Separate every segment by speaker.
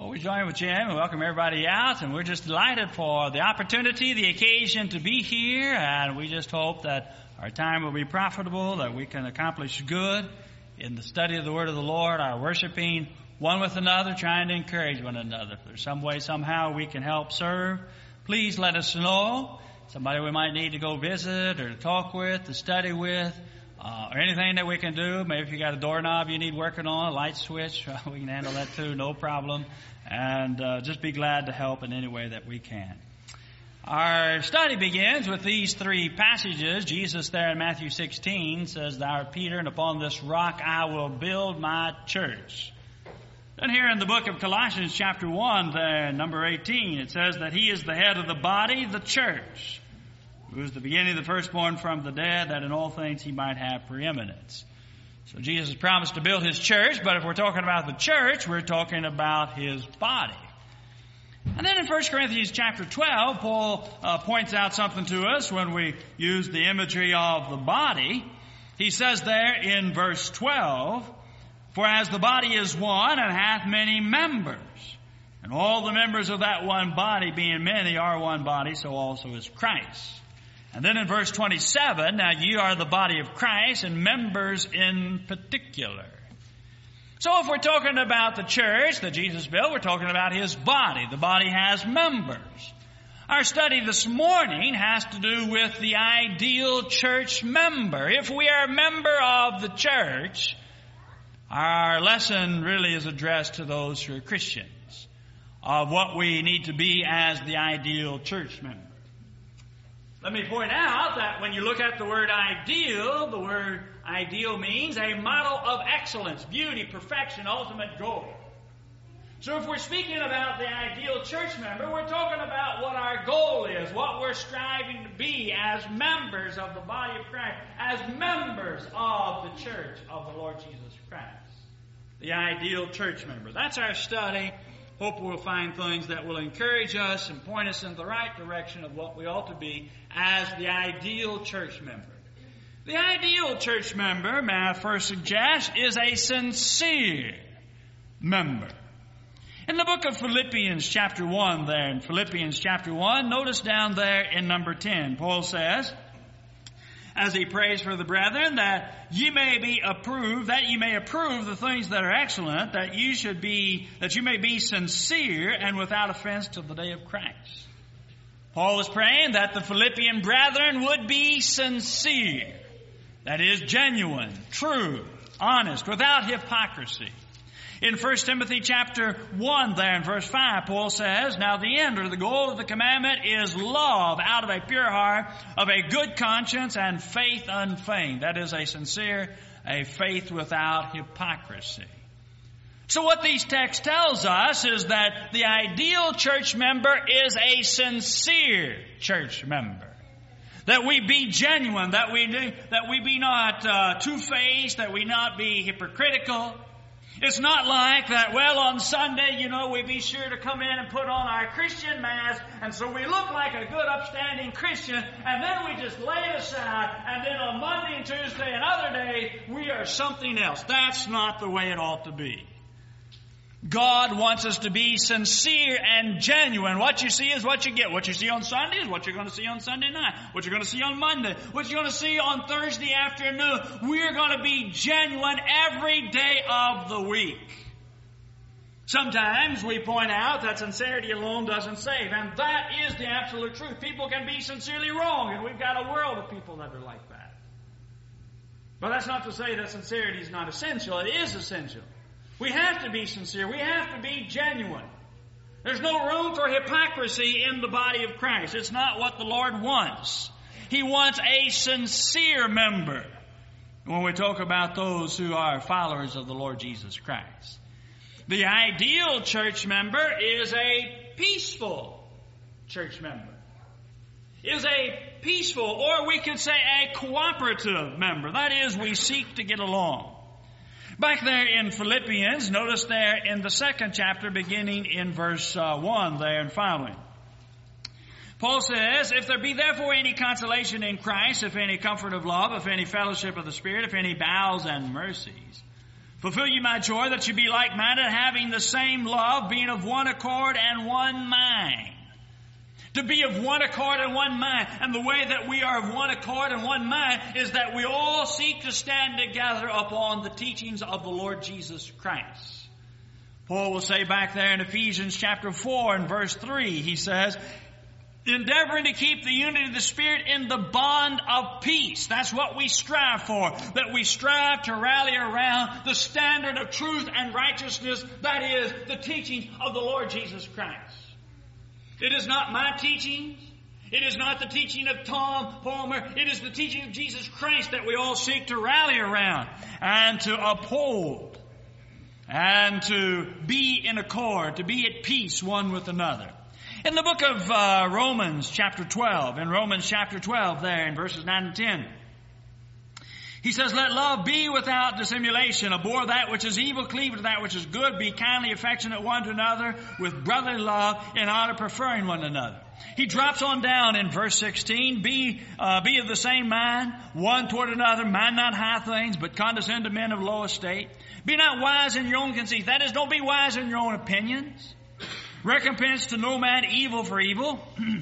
Speaker 1: Well, we join with Jim and welcome everybody out, and we're just delighted for the opportunity, the occasion to be here, and we just hope that our time will be profitable, that we can accomplish good in the study of the Word of the Lord, our worshiping one with another, trying to encourage one another. If there's some way, somehow we can help serve, please let us know. Somebody we might need to go visit or to talk with, to study with, or anything that we can do. Maybe if you got a doorknob you need working on, a light switch, we can handle that too, no problem. And just be glad to help in any way that we can. Our study begins with these three passages. Jesus there in Matthew 16 says, "Thou art Peter, and upon this rock I will build my church." Then here in the book of Colossians chapter 1, there, number 18, it says that He is the head of the body, the church, who is the beginning, the firstborn from the dead, that in all things He might have preeminence. So Jesus promised to build His church, but if we're talking about the church, we're talking about His body. And then in 1 Corinthians chapter 12, Paul points out something to us when we use the imagery of the body. He says there in verse 12, "For as the body is one and hath many members, and all the members of that one body being many are one body, so also is Christ." And then in verse 27, "Now ye are the body of Christ, and members in particular." So if we're talking about the church that Jesus built, we're talking about His body. The body has members. Our study this morning has to do with the ideal church member. If we are a member of the church, our lesson really is addressed to those who are Christians, of what we need to be as the ideal church member. Let me point out that when you look at the word ideal means a model of excellence, beauty, perfection, ultimate goal. So if we're speaking about the ideal church member, we're talking about what our goal is, what we're striving to be as members of the body of Christ, as members of the church of the Lord Jesus Christ. The ideal church member. That's our study. Hope we'll find things that will encourage us and point us in the right direction of what we ought to be as the ideal church member. The ideal church member, may I first suggest, is a sincere member. In the book of Philippians chapter 1 there, in Philippians chapter 1, notice down there in number 10, Paul says, as he prays for the brethren, that ye may be approved, that ye may approve the things that are excellent, that you may be sincere and without offense till the day of Christ. Paul is praying that the Philippian brethren would be sincere. That is, genuine, true, honest, without hypocrisy. In 1 Timothy chapter 1 there in verse 5, Paul says, "Now the end or the goal of the commandment is love out of a pure heart, of a good conscience, and faith unfeigned." That is a sincere, a faith without hypocrisy. So what these texts tells us is that the ideal church member is a sincere church member. That we be genuine, that we be not two-faced, that we not be hypocritical. It's not like that, well, on Sunday, we be sure to come in and put on our Christian mask, and so we look like a good, upstanding Christian, and then we just lay it aside, and then on Monday and Tuesday and other days, we are something else. That's not the way it ought to be. God wants us to be sincere and genuine. What you see is what you get. What you see on Sunday is what you're going to see on Sunday night. What you're going to see on Monday. What you're going to see on Thursday afternoon. We're going to be genuine every day of the week. Sometimes we point out that sincerity alone doesn't save, and that is the absolute truth. People can be sincerely wrong, and we've got a world of people that are like that. But that's not to say that sincerity is not essential. It is essential. We have to be sincere. We have to be genuine. There's no room for hypocrisy in the body of Christ. It's not what the Lord wants. He wants a sincere member when we talk about those who are followers of the Lord Jesus Christ. The ideal church member is a peaceful church member. Is a peaceful, or we could say a cooperative member. That is, we seek to get along. Back there in Philippians, notice there in the 2nd chapter, beginning in verse 1 there and following. Paul says, "If there be therefore any consolation in Christ, if any comfort of love, if any fellowship of the Spirit, if any bowels and mercies, Fulfill ye my joy, that you be like-minded, having the same love, being of one accord and one mind. To be of one accord and one mind. And the way that we are of one accord and one mind is that we all seek to stand together upon the teachings of the Lord Jesus Christ. Paul will say back there in Ephesians chapter 4 and verse 3, he says, endeavoring to keep the unity of the Spirit in the bond of peace. That's what we strive for. That we strive to rally around the standard of truth and righteousness, that is, the teachings of the Lord Jesus Christ. It is not my teachings. It is not the teaching of Tom Palmer. It is the teaching of Jesus Christ that we all seek to rally around and to uphold and to be in accord, to be at peace one with another. In the book of Romans chapter 12, in Romans chapter 12 there in verses 9 and 10, he says, let love be without dissimulation. Abhor that which is evil, cleave to that which is good. Be kindly affectionate one to another with brotherly love, in honor preferring one another. He drops on down in verse 16, be of the same mind, one toward another. Mind not high things, but condescend to men of low estate. Be not wise in your own conceit. That is, don't be wise in your own opinions. Recompense to no man evil for evil.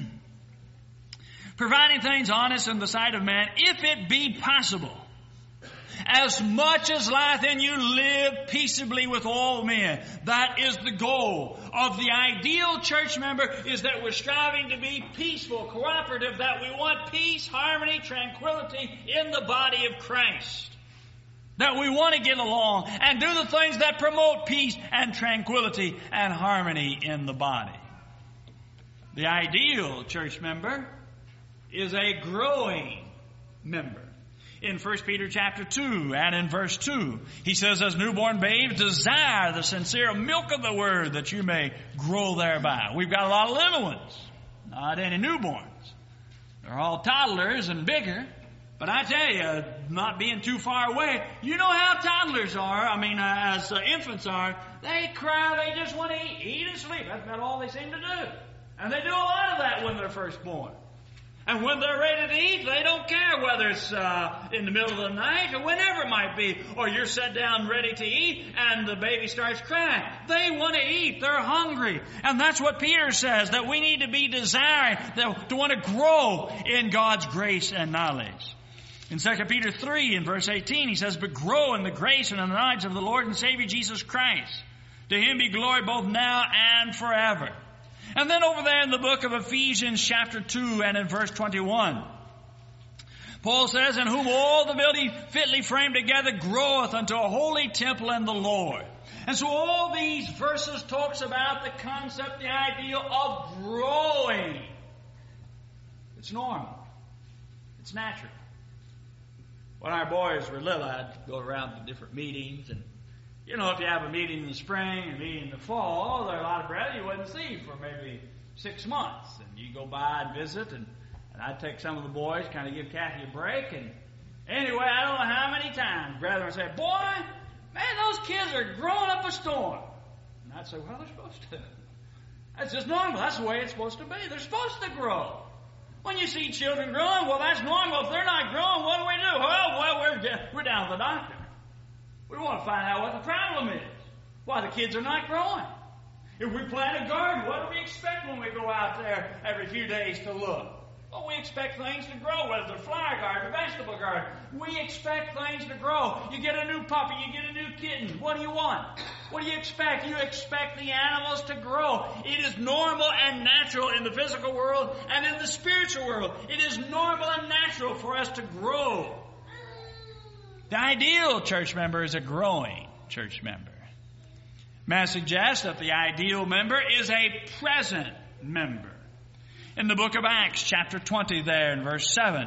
Speaker 1: Providing things honest in the sight of man, if it be possible. As much as lieth in you, live peaceably with all men. That is the goal of the ideal church member, is that we're striving to be peaceful, cooperative, that we want peace, harmony, tranquility in the body of Christ. That we want to get along and do the things that promote peace and tranquility and harmony in the body. The ideal church member is a growing member. In 1 Peter chapter 2 and in verse 2, he says, as newborn babes, desire the sincere milk of the word that you may grow thereby. We've got a lot of little ones, not any newborns. They're all toddlers and bigger. But I tell you, not being too far away, you know how toddlers are. As infants are, they cry, they just want to eat and sleep. That's about all they seem to do. And they do a lot of that when they're first born. And when they're ready to eat, they don't care whether it's in the middle of the night or whenever it might be. Or you're set down ready to eat and the baby starts crying. They want to eat. They're hungry. And that's what Peter says, that we need to be desiring, to want to grow in God's grace and knowledge. In 2 Peter 3 in verse 18, he says, but grow in the grace and in the knowledge of the Lord and Savior Jesus Christ. To him be glory both now and forever. And then over there in the book of Ephesians chapter 2 and in verse 21, Paul says, in whom all the building fitly framed together groweth unto a holy temple in the Lord. And so all these verses talks about the concept, the ideal of growing. It's normal. It's natural. When our boys were little, I'd go around to different meetings. And, if you have a meeting in the spring and a meeting in the fall, there are a lot of brethren you wouldn't see for maybe 6 months. And you go by and visit, and I'd take some of the boys, kind of give Kathy a break. And anyway, I don't know how many times brethren would say, boy, man, those kids are growing up a storm. And I'd say, well, they're supposed to. That's just normal. That's the way it's supposed to be. They're supposed to grow. When you see children growing, well, that's normal. If they're not growing, what do we do? We're down to the doctor. We want to find out what the problem is. Why the kids are not growing. If we plant a garden, what do we expect when we go out there every few days to look? Well, we expect things to grow, whether it's a flower garden, a vegetable garden. We expect things to grow. You get a new puppy, you get a new kitten. What do you want? What do you expect? You expect the animals to grow. It is normal and natural in the physical world and in the spiritual world. It is normal and natural for us to grow. The ideal church member is a growing church member. May I suggest that the ideal member is a present member. In the book of Acts, chapter 20 there in verse 7,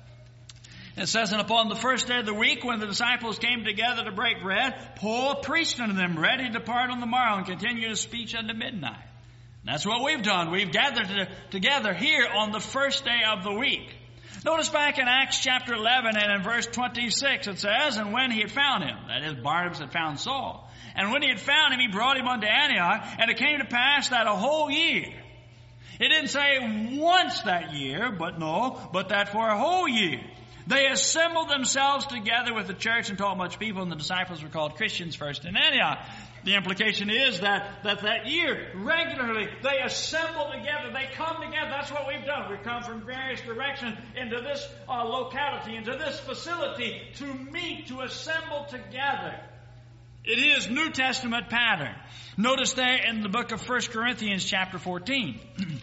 Speaker 1: it says, and upon the first day of the week, when the disciples came together to break bread, Paul preached unto them, ready to depart on the morrow, and continue his speech unto midnight. And that's what we've done. We've gathered together here on the first day of the week. Notice back in Acts chapter 11 and in verse 26, it says, and when he had found him, that is, Barnabas had found Saul, and when he had found him, he brought him unto Antioch, and it came to pass that a whole year, it didn't say once that year, but that for a whole year, They assembled themselves together with the church and taught much people, and the disciples were called Christians first in Antioch. The implication is that year, regularly, they assemble together. They come together. That's what we've done. We've come from various directions into this locality, into this facility to meet, to assemble together. It is New Testament pattern. Notice there in the book of 1 Corinthians chapter 14.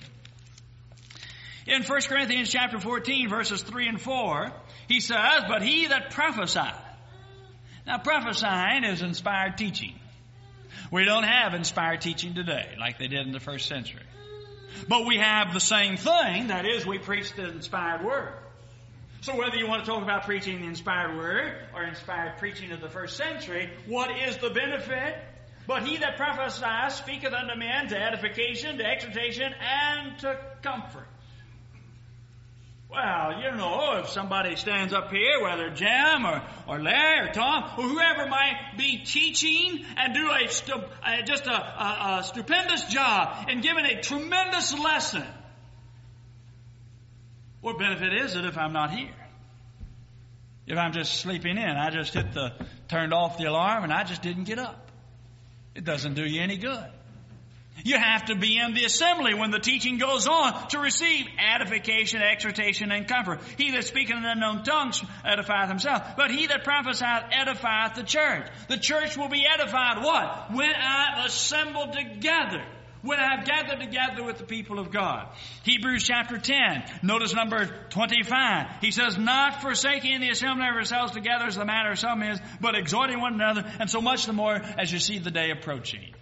Speaker 1: In 1 Corinthians chapter 14, verses 3 and 4, he says, "But he that prophesieth." Now, prophesying is inspired teaching. We don't have inspired teaching today like they did in the first century. But we have the same thing, that is, we preach the inspired word. So whether you want to talk about preaching the inspired word or inspired preaching of the first century, what is the benefit? "But he that prophesieth speaketh unto men to edification, to exhortation, and to comfort." Well, if somebody stands up here, whether Jim or Larry or Tom or whoever might be teaching and do a stupendous job and giving a tremendous lesson, what benefit is it if I'm not here? If I'm just sleeping in, I just turned off the alarm and I just didn't get up. It doesn't do you any good. You have to be in the assembly when the teaching goes on to receive edification, exhortation, and comfort. He that speaketh in unknown tongues edifieth himself, but he that prophesieth edifieth the church. The church will be edified what? When I'm assembled together. When I've gathered together with the people of God. Hebrews chapter 10, notice number 25. He says, "Not forsaking the assembly of ourselves together as the manner of some is, but exhorting one another, and so much the more as you see the day approaching."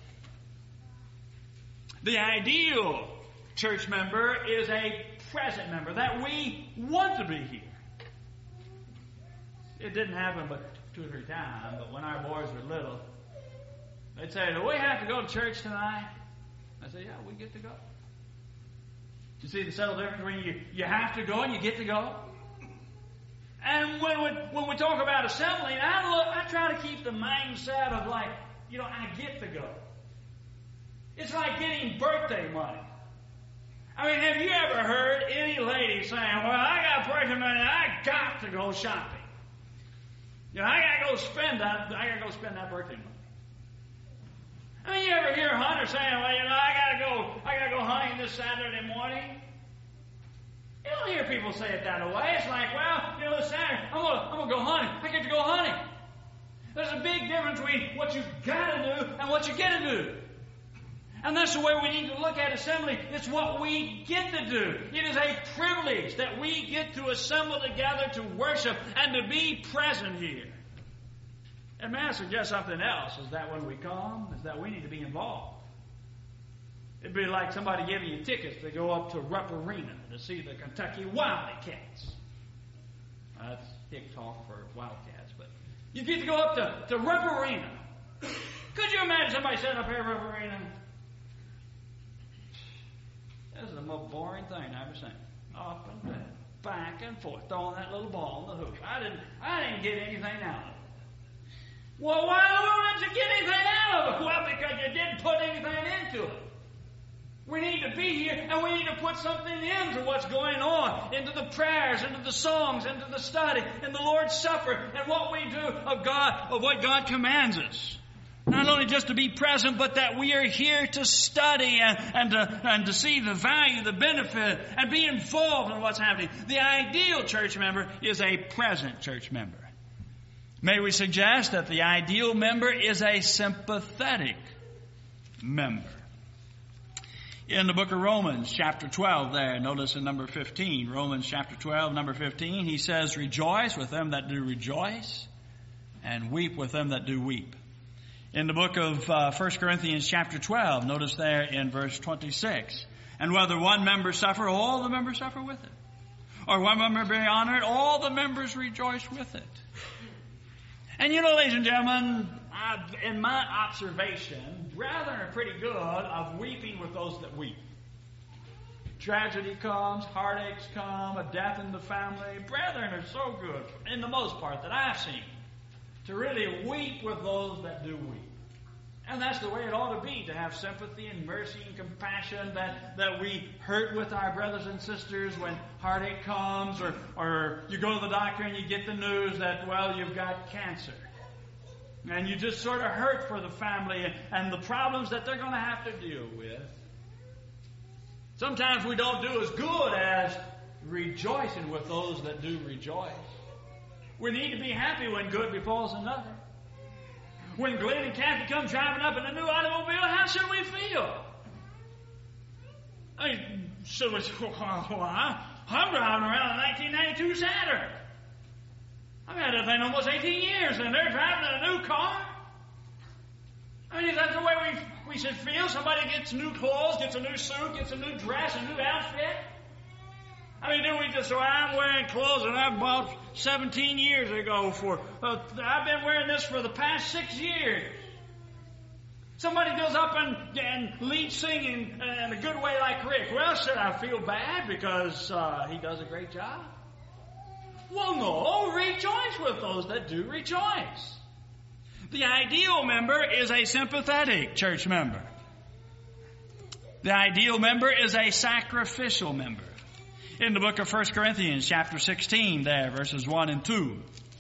Speaker 1: The ideal church member is a present member, that we want to be here. It didn't happen but 2 or 3 times, but when our boys were little, they'd say, "Do we have to go to church tonight?" I say, "Yeah, we get to go." You see the subtle difference between you have to go and you get to go? And when we talk about assembling, I try to keep the mindset of I get to go. It's like getting birthday money. I mean, have you ever heard any lady saying, "Well, I got birthday money, I got to go shopping. I got to go spend that birthday money." I mean, you ever hear hunters saying, "Well, I gotta go hunting this Saturday morning"? You don't hear people say it that way. It's like, "Well, this Saturday, I'm gonna go hunting. I get to go hunting." There's a big difference between what you gotta do and what you get to do. And that's the way we need to look at assembly. It's what we get to do. It is a privilege that we get to assemble together to worship and to be present here. And may I suggest something else, is that when we come, is that we need to be involved. It'd be like somebody giving you tickets to go up to Rupp Arena to see the Kentucky Wildcats. That's hick talk for Wildcats, but you get to go up to Rupp Arena. Could you imagine somebody sitting up here at Rupp Arena? This is the most boring thing I've ever seen. Up and down, back and forth, throwing that little ball in the hoop. I didn't get anything out of it. Well, why in the world didn't you get anything out of it? Well, because you didn't put anything into it. We need to be here, and we need to put something into what's going on, into the prayers, into the songs, into the study, in the Lord's Supper, and what we do of what God commands us. Not only just to be present, but that we are here to study and to see the value, the benefit, and be involved in what's happening. The ideal church member is a present church member. May we suggest that the ideal member is a sympathetic member. In the book of Romans, chapter 12 there, notice in number 15, Romans chapter 12, number 15, he says, "Rejoice with them that do rejoice, and weep with them that do weep." In the book of 1 Corinthians chapter 12, notice there in verse 26, "And whether one member suffer, all the members suffer with it. Or one member be honored, all the members rejoice with it." And ladies and gentlemen, in my observation, brethren are pretty good of weeping with those that weep. Tragedy comes, heartaches come, a death in the family. Brethren are so good, in the most part that I've seen, to really weep with those that do weep. And that's the way it ought to be, to have sympathy and mercy and compassion, that we hurt with our brothers and sisters when heartache comes, or you go to the doctor and you get the news that, well, you've got cancer. And you just sort of hurt for the family and the problems that they're going to have to deal with. Sometimes we don't do as good as rejoicing with those that do rejoice. We need to be happy when good befalls another. When Glenn and Kathy come driving up in a new automobile, how should we feel? I mean, I'm driving around a 1992 Saturn. I've had that thing almost 18 years, and they're driving in a new car. I mean, is that the way we should feel? Somebody gets new clothes, gets a new suit, gets a new dress, a new outfit. I mean, do we just say, I'm wearing clothes that I bought 17 years ago I've been wearing this for the past 6 years. Somebody goes up and leads singing in a good way like Rick. Well, should I feel bad because he does a great job? Well, no, rejoice with those that do rejoice. The ideal member is a sympathetic church member. The ideal member is a sacrificial member. In the book of 1 Corinthians, chapter 16, there, verses 1 and 2.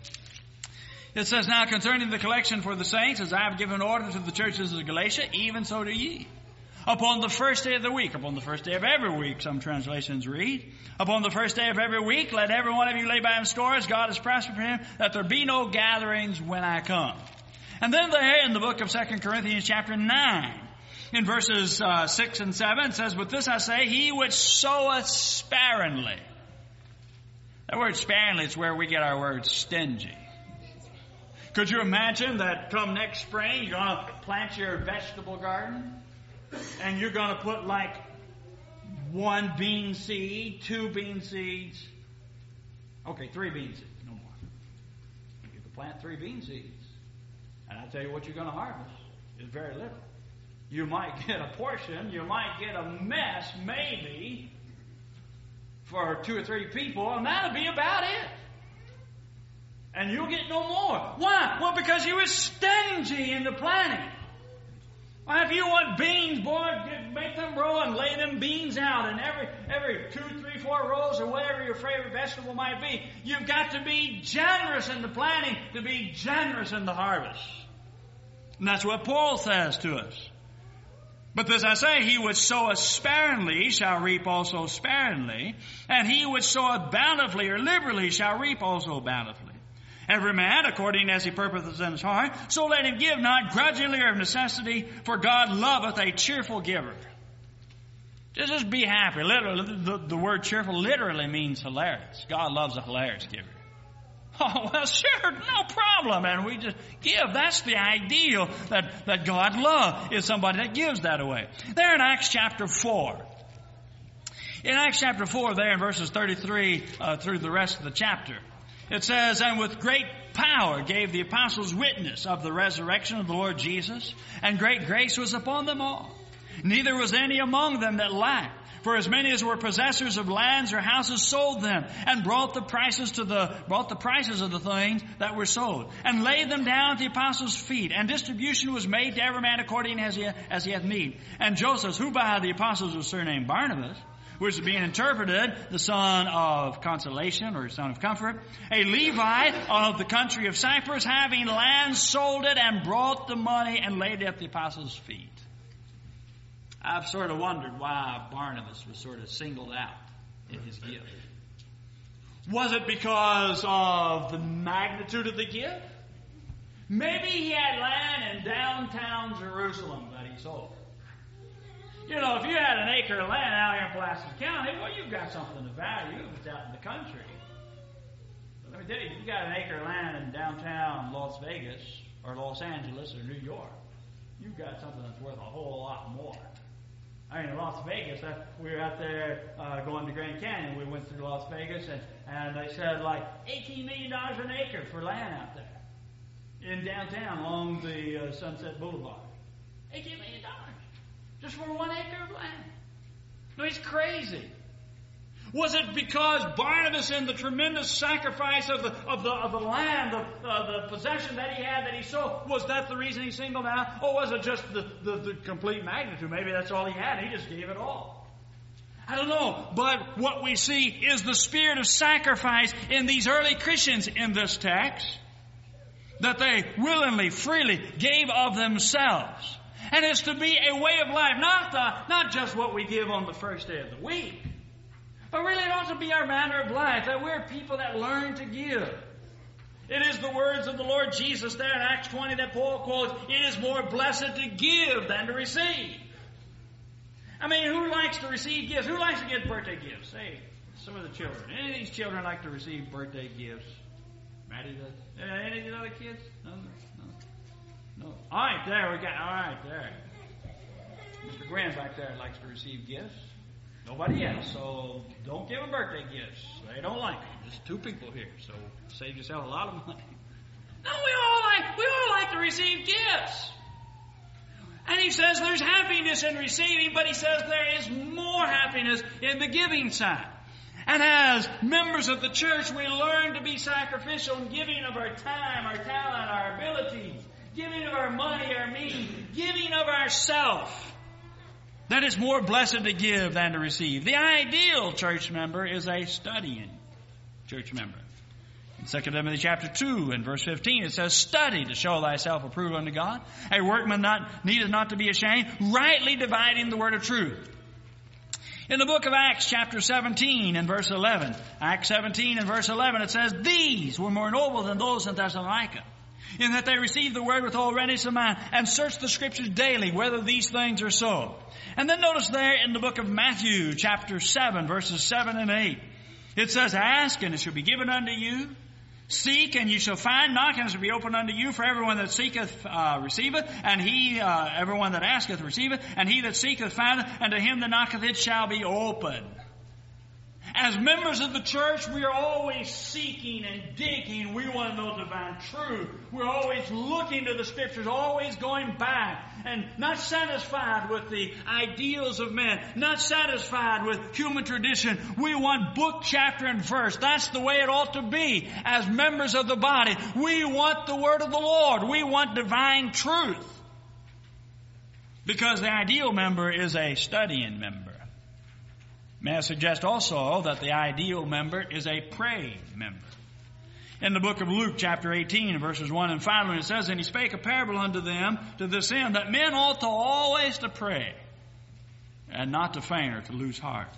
Speaker 1: It says, Now concerning the collection for the saints, as I have given order to the churches of Galatia, even so do ye. Upon the first day of the week, upon the first day of every week, some translations read, upon the first day of every week, let every one of you lay by him stores, God has prospered for him, that there be no gatherings when I come. And then there in the book of 2 Corinthians chapter 9, in verses 6 and 7, it says, With this I say, he which soweth sparingly. That word sparingly is where we get our word stingy. Could you imagine that come next spring, you're going to plant your vegetable garden, and you're going to put like 1 bean seed, 2 bean seeds, 3 bean seeds, no more. You can plant 3 bean seeds, and I tell you what you're going to harvest is very little. You might get a portion, you might get a mess, maybe, for 2 or 3 people, and that'll be about it. And you'll get no more. Why? Well, because you were stingy in the planting. Well, if you want beans, boy, make them grow and lay them beans out. And every 2, 3, 4 rows or whatever your favorite vegetable might be, you've got to be generous in the planting to be generous in the harvest. And that's what Paul says to us. But this I say, he which soweth sparingly shall reap also sparingly, and he which soweth bountifully or liberally shall reap also bountifully. Every man, according as he purposeth in his heart, so let him give, not grudgingly or of necessity, for God loveth a cheerful giver. Just be happy. Literally, the word cheerful literally means hilarious. God loves a hilarious giver. Oh, well, sure, no problem. And we just give. That's the ideal that God loves, is somebody that gives that away. There in Acts chapter 4. In Acts chapter 4, there in verses 33 through the rest of the chapter, it says, And with great power gave the apostles witness of the resurrection of the Lord Jesus, and great grace was upon them all. Neither was any among them that lacked. For as many as were possessors of lands or houses sold them, and brought the prices of the things that were sold, and laid them down at the apostles' feet. And distribution was made to every man according as he hath need. And Joseph, who by the apostles was surnamed Barnabas, which is being interpreted the son of consolation or son of comfort, a Levite of the country of Cyprus, having land, sold it, and brought the money and laid it at the apostles' feet. I've sort of wondered why Barnabas was sort of singled out in his gift. Was it because of the magnitude of the gift? Maybe he had land in downtown Jerusalem that he sold. You know, if you had an acre of land out here in Pulaski County, well, you've got something of value if it's out in the country. But let me tell you, if you got an acre of land in downtown Las Vegas or Los Angeles or New York, you've got something that's worth a whole lot more. I mean, in Las Vegas, we were out there going to Grand Canyon. We went through Las Vegas, and they said like $18 million an acre for land out there in downtown along the Sunset Boulevard. $18 million just for 1 acre of land. No, he's crazy. Was it because Barnabas, in the tremendous sacrifice of the land, the possession that he had, that he sold, was that the reason he singled out? Or was it just the complete magnitude? Maybe that's all he had. He just gave it all. I don't know. But what we see is the spirit of sacrifice in these early Christians in this text, that they willingly, freely gave of themselves. And it's to be a way of life, not just what we give on the first day of the week, but really it ought to be our manner of life, that we're people that learn to give. It is the words of the Lord Jesus there in Acts 20 that Paul quotes, "It is more blessed to give than to receive." I mean, who likes to receive gifts? Who likes to get birthday gifts? Hey, some of the children. Any of these children like to receive birthday gifts? Maddie does. Any of the other kids? No. All right, there we go. All right, there. Mr. Graham back there likes to receive gifts. Nobody else, so don't give them birthday gifts. They don't like them. Just two people here, so save yourself a lot of money. No, we all like to receive gifts. And he says there's happiness in receiving, but he says there is more happiness in the giving side. And as members of the church, we learn to be sacrificial in giving of our time, our talent, our abilities, giving of our money, our means, giving of ourself. That is more blessed to give than to receive. The ideal church member is a studying church member. In 2 Timothy chapter 2 and verse 15 it says, "Study to show thyself approved unto God, a workman needeth not to be ashamed, rightly dividing the word of truth." In the book of Acts chapter 17 and verse 11, Acts 17 and verse 11, it says, "These were more noble than those in Thessalonica, in that they received the word with all readiness of mind, and searched the scriptures daily, whether these things are so." And then notice there in the book of Matthew, chapter 7, verses 7 and 8, it says, "Ask, and it shall be given unto you. Seek, and you shall find. Knock, and it shall be opened unto you. For everyone that seeketh receiveth, and everyone that asketh receiveth, and he that seeketh findeth, and to him that knocketh it shall be opened." As members of the church, we are always seeking and digging. We want to know divine truth. We're always looking to the Scriptures, always going back, and not satisfied with the ideals of men, not satisfied with human tradition. We want book, chapter, and verse. That's the way it ought to be. As members of the body, we want the Word of the Lord. We want divine truth. Because the ideal member is a studying member. May I suggest also that the ideal member is a praying member. In the book of Luke, chapter 18, verses 1 and 5, when it says, "And he spake a parable unto them to this end, that men ought to always to pray, and not to faint or to lose heart."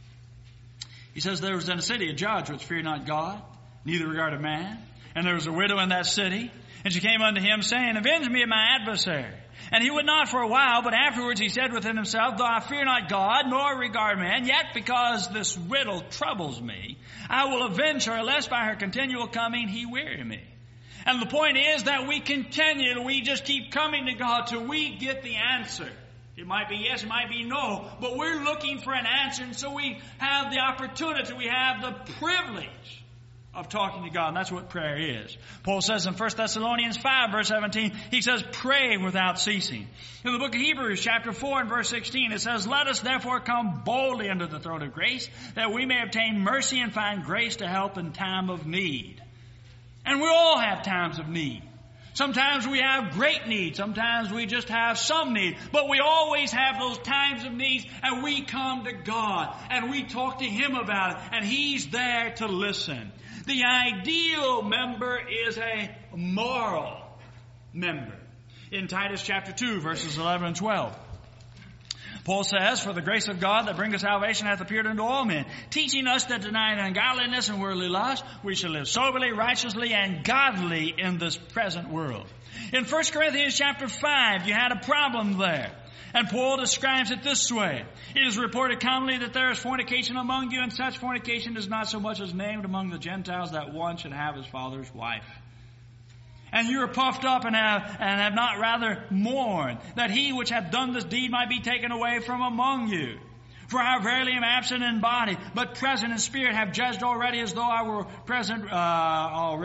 Speaker 1: He says, "There was in a city a judge which feared not God, neither regarded man. And there was a widow in that city, and she came unto him, saying, Avenge me of my adversary. And he would not for a while, but afterwards he said within himself, Though I fear not God, nor regard man, yet because this widow troubles me, I will avenge her, lest by her continual coming he weary me." And the point is that we continue, we just keep coming to God till we get the answer. It might be yes, it might be no, but we're looking for an answer, and so we have the opportunity, we have the privilege of talking to God. And that's what prayer is. Paul says in 1 Thessalonians 5, verse 17, he says, "Pray without ceasing." In the book of Hebrews, chapter 4 and verse 16, it says, "Let us therefore come boldly unto the throne of grace, that we may obtain mercy and find grace to help in time of need." And we all have times of need. Sometimes we have great need. Sometimes we just have some need. But we always have those times of need, and we come to God, and we talk to Him about it, and He's there to listen. The ideal member is a moral member. In Titus chapter 2, verses 11 and 12, Paul says, "For the grace of God that bringeth salvation hath appeared unto all men, teaching us that denying ungodliness and worldly lust, we shall live soberly, righteously, and godly in this present world." In 1 Corinthians chapter 5, you had a problem there. And Paul describes it this way. "It is reported commonly that there is fornication among you, and such fornication is not so much as named among the Gentiles, that one should have his father's wife. And you are puffed up and have not rather mourned, that he which hath done this deed might be taken away from among you. For I verily am absent in body, but present in spirit, have judged already as though I were present,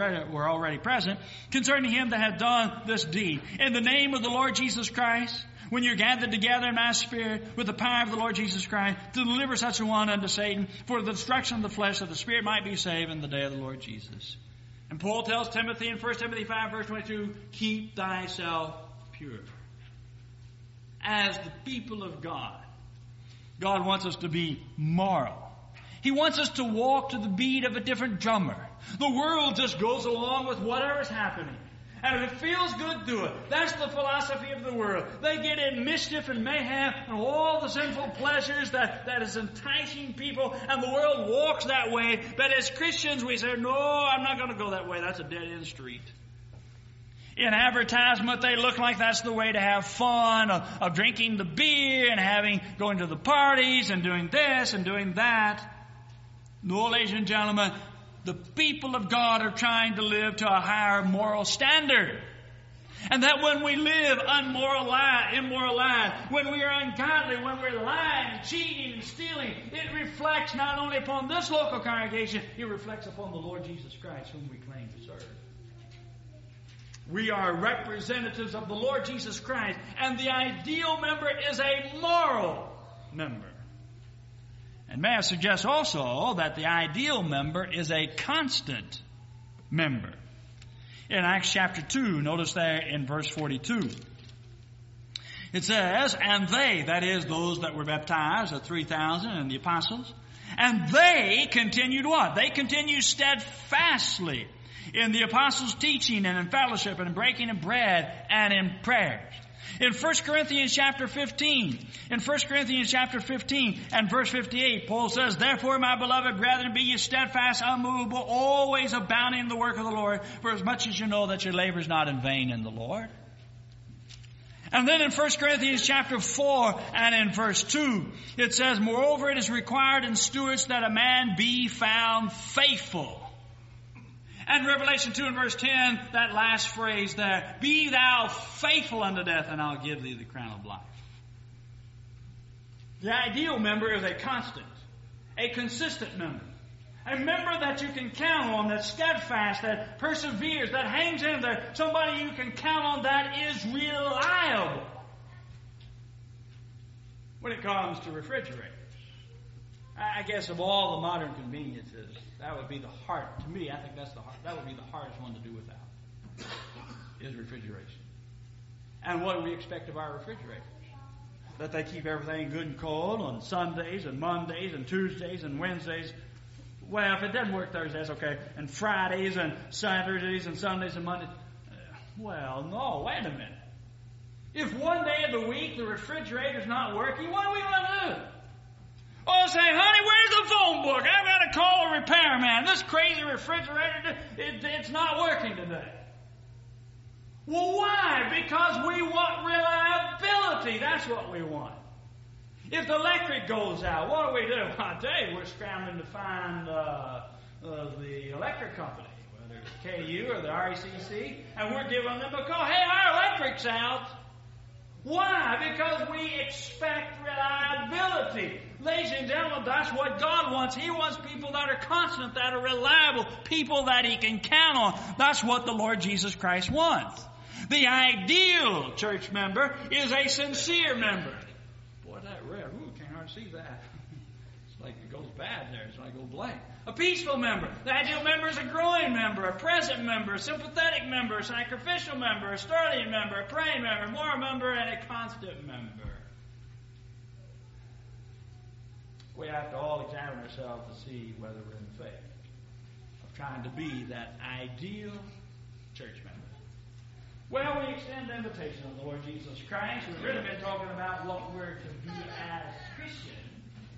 Speaker 1: already present, concerning him that hath done this deed. In the name of the Lord Jesus Christ, when you're gathered together in my spirit with the power of the Lord Jesus Christ to deliver such a one unto Satan for the destruction of the flesh, that the spirit might be saved in the day of the Lord Jesus. And Paul tells Timothy in 1 Timothy 5 verse 22, keep thyself pure. As the people of God, God wants us to be moral. He wants us to walk to the beat of a different drummer. The world just goes along with whatever's happening. And if it feels good, do it. That's the philosophy of the world. They get in mischief and mayhem and all the sinful pleasures that is enticing people, and the world walks that way. But as Christians, we say, no, I'm not going to go that way. That's a dead-end street. In advertisement, they look like that's the way to have fun, of drinking the beer and going to the parties and doing this and doing that. No, ladies and gentlemen, the people of God are trying to live to a higher moral standard. And that when we live immoral lives, when we are ungodly, when we're lying, cheating, and stealing, it reflects not only upon this local congregation, it reflects upon the Lord Jesus Christ, whom we claim to serve. We are representatives of the Lord Jesus Christ, and the ideal member is a moral member. And may I suggest also that the ideal member is a constant member. In Acts chapter 2, notice there in verse 42, it says, and they, that is those that were baptized, the 3,000 and the apostles, and they continued what? They continued steadfastly in the apostles' teaching and in fellowship and in breaking of bread and in prayers. In 1 Corinthians chapter 15 and verse 58, Paul says, therefore, my beloved brethren, be ye steadfast, unmovable, always abounding in the work of the Lord, for as much as you know that your labor is not in vain in the Lord. And then in 1 Corinthians chapter 4 and in verse 2, it says, moreover, it is required in stewards that a man be found faithful. And Revelation 2 and verse 10, that last phrase there, be thou faithful unto death, and I'll give thee the crown of life. The ideal member is a constant, a consistent member. A member that you can count on, that's steadfast, that perseveres, that hangs in there. Somebody you can count on that is reliable. When it comes to refrigerators, I guess of all the modern conveniences, that would be the heart. To me, I think that would be the hardest one to do without, is refrigeration. And what do we expect of our refrigerators? That they keep everything good and cold on Sundays and Mondays and Tuesdays and Wednesdays. Well, if it doesn't work Thursdays, okay. And Fridays and Saturdays and Sundays and Mondays. Well, no, wait a minute. If one day of the week the refrigerator's not working, what are we going to do? Oh, say, honey, where's the phone book? I've got to call a repairman. This crazy refrigerator, it's not working today. Well, why? Because we want reliability. That's what we want. If the electric goes out, what do we do? I tell you, we're scrambling to find the electric company, whether it's KU or the RECC, and we're giving them a call. Hey, our electric's out. Why? Because we expect reliability. Ladies and gentlemen, that's what God wants. He wants people that are constant, that are reliable, people that He can count on. That's what the Lord Jesus Christ wants. The ideal church member is a sincere member. Boy, that red, can't hardly see that. It's like it goes bad there. It's like it goes blank. A peaceful member. The ideal member is a growing member, a present member, a sympathetic member, a sacrificial member, a sturdy member, a praying member, a moral member, and a constant member. We have to all examine ourselves to see whether we're in the faith of trying to be that ideal church member. Well, we extend the invitation of the Lord Jesus Christ. We've really been talking about what we're to be as Christians.